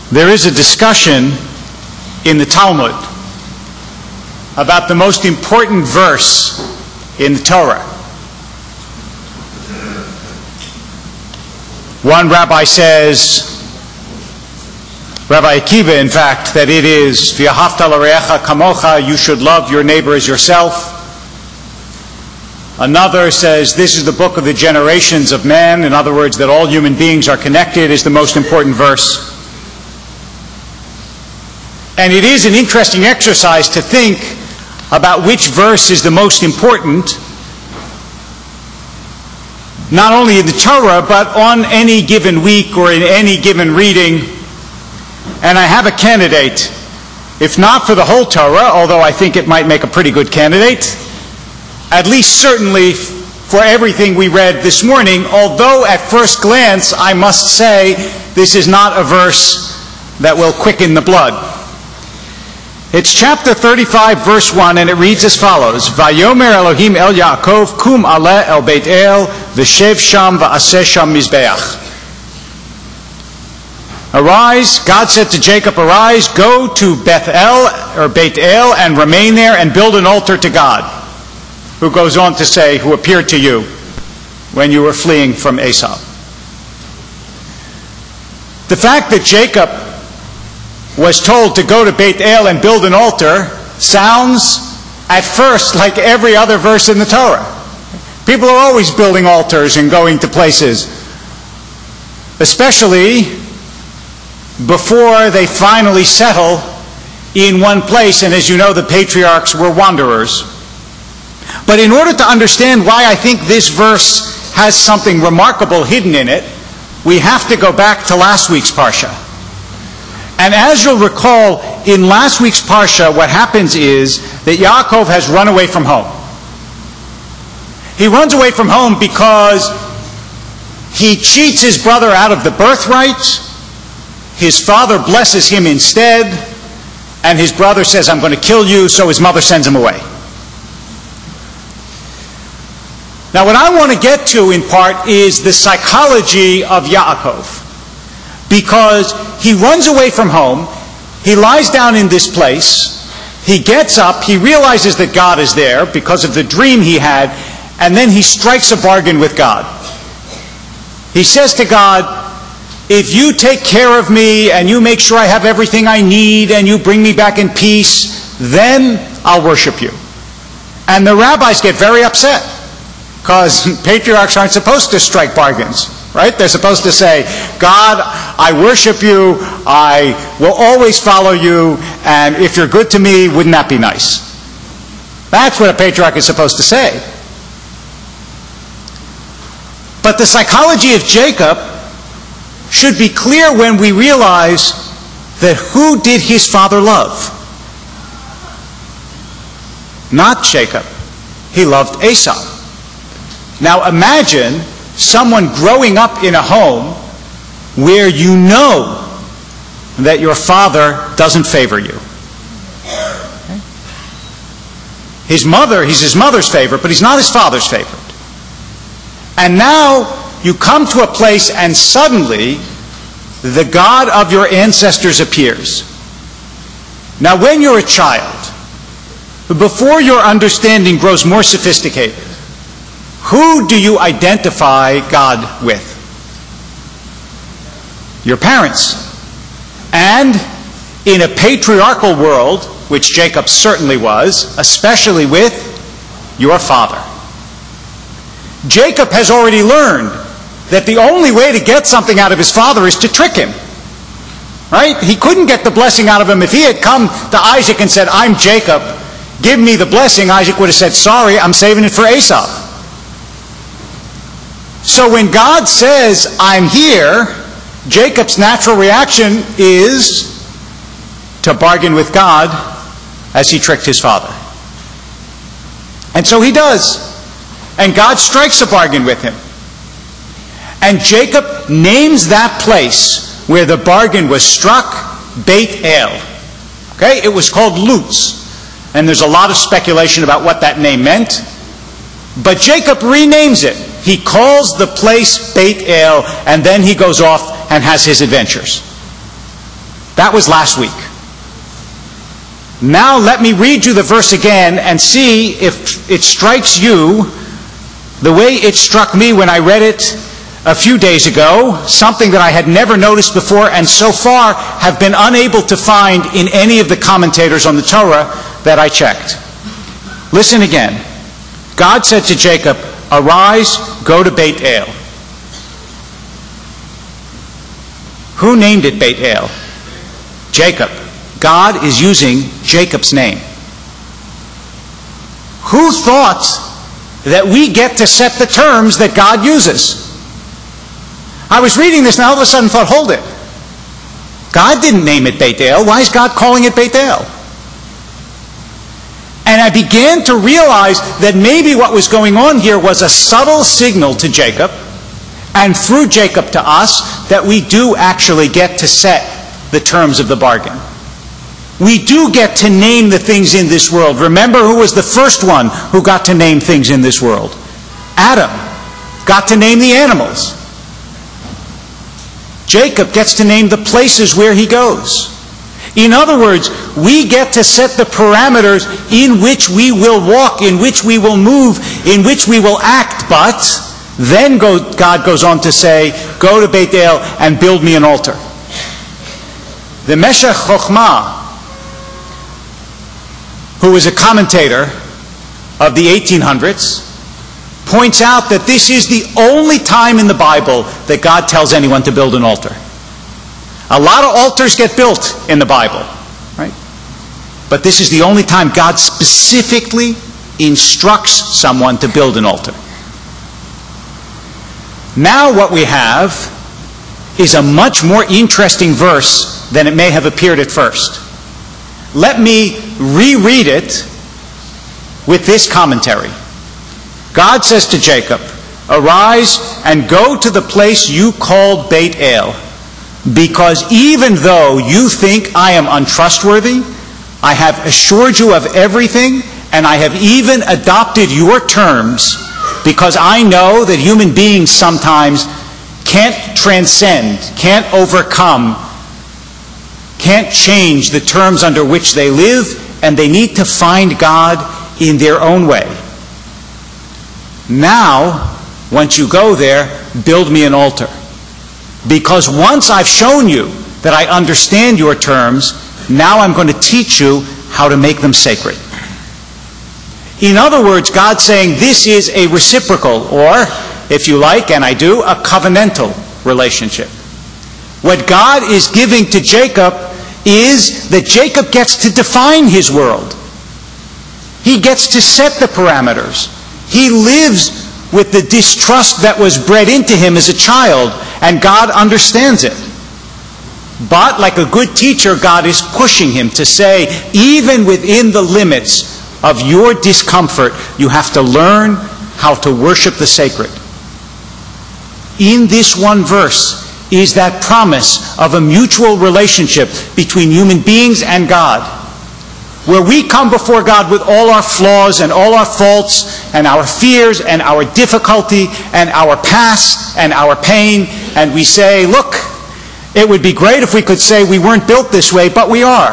There is a discussion in the Talmud about the most important verse in the Torah. One rabbi says, Rabbi Akiva, in fact, that it is V'ahavta l'reacha kamocha, you should love your neighbor as yourself. Another says this is the book of the generations of men, in other words, that all human beings are connected, is the most important verse. And it is an interesting exercise to think about which verse is the most important, not only in the Torah, but on any given week or in any given reading. And I have a candidate, if not for the whole Torah, although I think it might make a pretty good candidate, at least certainly for everything we read this morning, although at first glance I must say this is not a verse that will quicken the blood. It's chapter 35, verse 1, and it reads as follows: Vayomer Elohim el Yaakov, kum aleh el Beit El, v'shev sham v'aseh sham mizbeach. Arise, God said to Jacob, arise, go to Beth El, or Beit El, and remain there and build an altar to God, who goes on to say, who appeared to you when you were fleeing from Esau. The fact that Jacob was told to go to Beit El and build an altar sounds at first like every other verse in the Torah. People are always building altars and going to places, especially before they finally settle in one place. And as you know, the patriarchs were wanderers. But in order to understand why I think this verse has something remarkable hidden in it, we have to go back to last week's Parsha. And as you'll recall, in last week's Parsha, what happens is that Yaakov has run away from home. He runs away from home because he cheats his brother out of the birthright. His father blesses him instead, and his brother says, I'm going to kill you, so his mother sends him away. Now what I want to get to in part is the psychology of Yaakov. Because he runs away from home, he lies down in this place, he gets up, he realizes that God is there because of the dream he had, and then he strikes a bargain with God. He says to God, if you take care of me and you make sure I have everything I need and you bring me back in peace, then I'll worship you. And the rabbis get very upset because patriarchs aren't supposed to strike bargains. Right? They're supposed to say, God, I worship you, I will always follow you, and if you're good to me, wouldn't that be nice? That's what a patriarch is supposed to say. But the psychology of Jacob should be clear when we realize that who did his father love? Not Jacob. He loved Esau. Now imagine someone growing up in a home where you know that your father doesn't favor you. Okay? His mother, he's his mother's favorite, but he's not his father's favorite. And now you come to a place and suddenly the God of your ancestors appears. Now when you're a child, before your understanding grows more sophisticated, who do you identify God with? Your parents. And in a patriarchal world, which Jacob certainly was, especially with your father. Jacob has already learned that the only way to get something out of his father is to trick him. Right? He couldn't get the blessing out of him. If he had come to Isaac and said, I'm Jacob, give me the blessing, Isaac would have said, sorry, I'm saving it for Esau. So when God says, I'm here, Jacob's natural reaction is to bargain with God as he tricked his father. And so he does. And God strikes a bargain with him. And Jacob names that place where the bargain was struck Beit El. Okay? It was called Luz. And there's a lot of speculation about what that name meant. But Jacob renames it. He calls the place Beit El, and then he goes off and has his adventures. That was last week. Now let me read you the verse again and see if it strikes you the way it struck me when I read it a few days ago, something that I had never noticed before and so far have been unable to find in any of the commentators on the Torah that I checked. Listen again. God said to Jacob, "Arise, go to Beit El." Who named it Beit El? Jacob. God is using Jacob's name. Who thought that we get to set the terms that God uses? I was reading this and all of a sudden thought, hold it. God didn't name it Beit El. Why is God calling it Beit El? And I began to realize that maybe what was going on here was a subtle signal to Jacob, and through Jacob to us, that we do actually get to set the terms of the bargain. We do get to name the things in this world. Remember who was the first one who got to name things in this world? Adam got to name the animals. Jacob gets to name the places where he goes. In other words, we get to set the parameters in which we will walk, in which we will move, in which we will act. But then God goes on to say, go to Beit El and build me an altar. The Meshech Chochmah, who is a commentator of the 1800s, points out that this is the only time in the Bible that God tells anyone to build an altar. A lot of altars get built in the Bible, right? But this is the only time God specifically instructs someone to build an altar. Now what we have is a much more interesting verse than it may have appeared at first. Let me reread it with this commentary. God says to Jacob, "Arise and go to the place you called Beit El, because even though you think I am untrustworthy, I have assured you of everything, and I have even adopted your terms, because I know that human beings sometimes can't transcend, can't overcome, can't change the terms under which they live, and they need to find God in their own way. Now, once you go there, build me an altar. Because once I've shown you that I understand your terms, now I'm going to teach you how to make them sacred." In other words, God's saying this is a reciprocal, or, if you like, and I do, a covenantal relationship. What God is giving to Jacob is that Jacob gets to define his world. He gets to set the parameters. He lives with the distrust that was bred into him as a child, and God understands it. But like a good teacher, God is pushing him to say, even within the limits of your discomfort, you have to learn how to worship the sacred. In this one verse is that promise of a mutual relationship between human beings and God, where we come before God with all our flaws and all our faults and our fears and our difficulty and our past and our pain, and we say, look, it would be great if we could say we weren't built this way, but we are.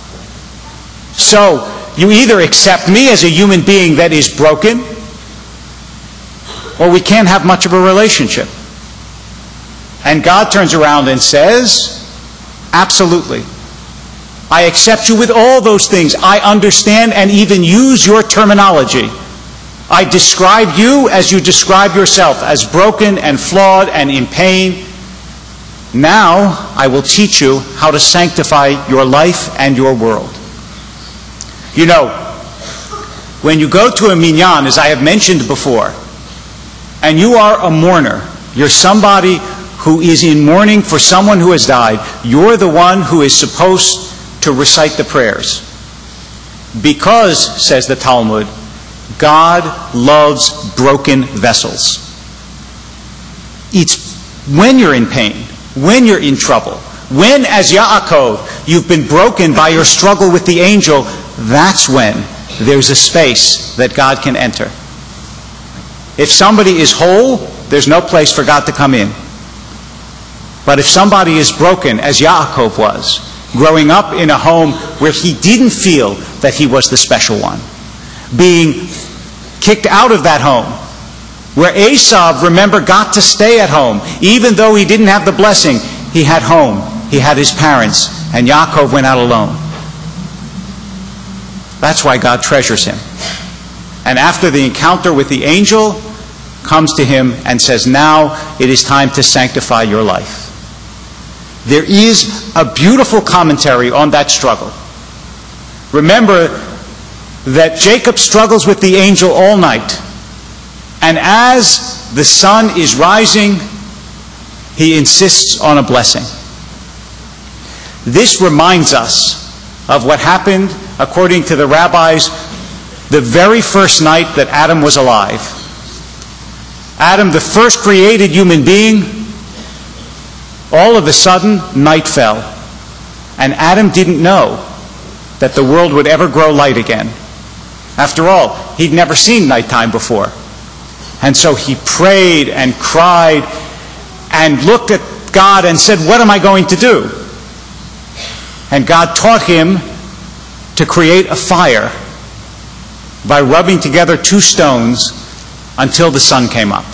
So you either accept me as a human being that is broken, or we can't have much of a relationship. And God turns around and says, absolutely. I accept you with all those things. I understand and even use your terminology. I describe you as you describe yourself, as broken and flawed and in pain. Now I will teach you how to sanctify your life and your world. You know, when you go to a minyan, as I have mentioned before, and you are a mourner, you're somebody who is in mourning for someone who has died, you're the one who is supposed to recite the prayers. Because, says the Talmud, God loves broken vessels. It's when you're in pain, when you're in trouble, when, as Yaakov, you've been broken by your struggle with the angel, that's when there's a space that God can enter. If somebody is whole, there's no place for God to come in. But if somebody is broken, as Yaakov was, growing up in a home where he didn't feel that he was the special one, being kicked out of that home, where Esau, remember, got to stay at home. Even though he didn't have the blessing, he had home, he had his parents, and Yaakov went out alone. That's why God treasures him. And after the encounter with the angel, comes to him and says, now it is time to sanctify your life. There is a beautiful commentary on that struggle. Remember that Jacob struggles with the angel all night. And as the sun is rising, he insists on a blessing. This reminds us of what happened, according to the rabbis, the very first night that Adam was alive. Adam, the first created human being, all of a sudden, night fell. And Adam didn't know that the world would ever grow light again. After all, he'd never seen nighttime before. And so he prayed and cried and looked at God and said, what am I going to do? And God taught him to create a fire by rubbing together two stones until the sun came up.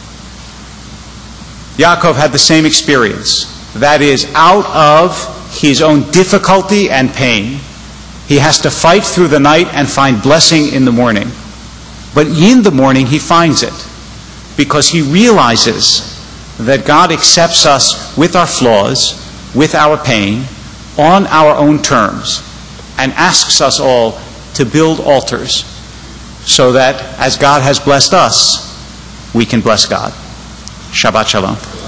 Yaakov had the same experience. That is, out of his own difficulty and pain, he has to fight through the night and find blessing in the morning. But in the morning he finds it, because he realizes that God accepts us with our flaws, with our pain, on our own terms, and asks us all to build altars so that as God has blessed us, we can bless God. Shabbat Shalom.